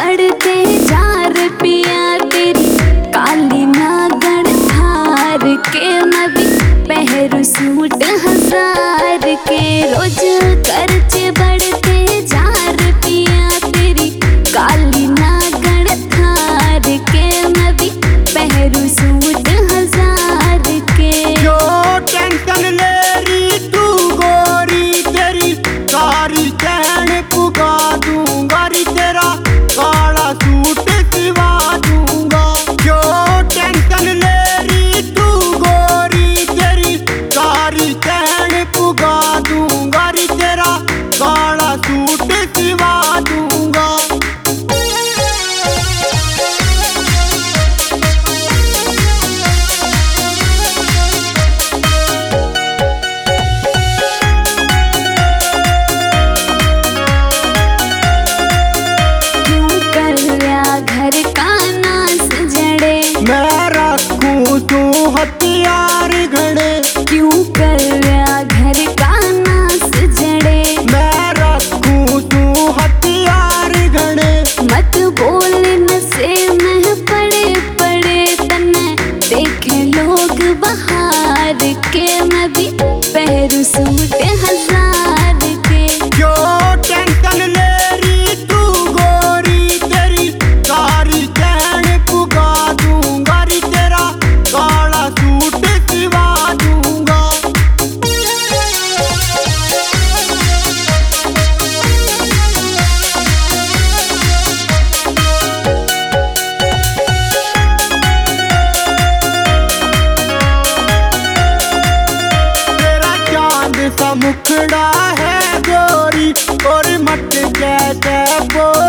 बढ़ते जा रे पिया तेरी काली नागण थार के। मैं भी पहरू सूट 1000 के। रोज खर्चे बढ़ते जा रे पिया तेरी काली नागण थार के। मैं भी पहरू सूट 1000 के। जो टेंशन ले रही तू गोरी तेरी सारी चैन पुगा दूंगा री तेरा काला सूट सिवा दूंगा। जो टेंशन ले रही तू गोरी तेरी सारी चैन पुगा दूंगा री तेरा काला सूट सिवा दूंगा। घर का नास जड़े मैं रखूं तू हथियार घड़े। क्यों कर रहा घर का नास जड़े। मैं रखूं तू हथियार घड़े। मत बोल नशे में पड़े पड़े तन्ने देखे लोग बाहर के। मैं भी पहरू सूट 1000 के। जो टेंशन ले रही तू गोरी तेरी सारी चैन पुगा दूंगा री तेरा काला सूट सिवा दूंगा। तेरा चांद सा मुखड़ा है गोरी और मट जैसे